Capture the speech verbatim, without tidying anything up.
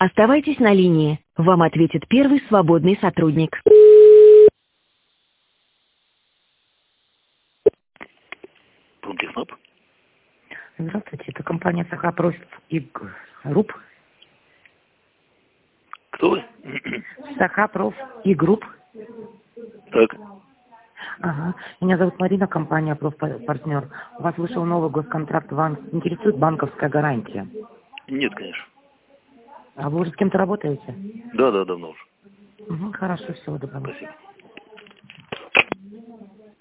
Оставайтесь на линии. Вам ответит первый свободный сотрудник. Промтехнаб? Здравствуйте, это компания Сахапроф и Групп. Кто вы? Сахапроф и Групп. Так. Ага. Меня зовут Марина, компания Профпартнер. У вас вышел новый госконтракт, вам интересует банковская гарантия? Нет, конечно. А вы уже с кем-то работаете? Да, да, давно уже. Угу, хорошо, всего доброго. Спасибо.